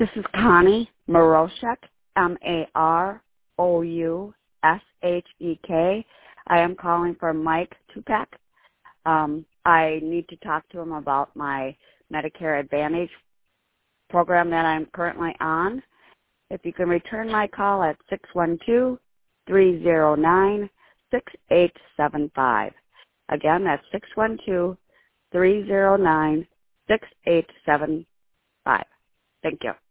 This is Connie Maroshek, Maroushek. I am calling for Mike Tupac. I need to talk to him about my Medicare Advantage program that I'm currently on. If you can return my call at 612-309-6875. Again, that's 612-309-6875. Thank you.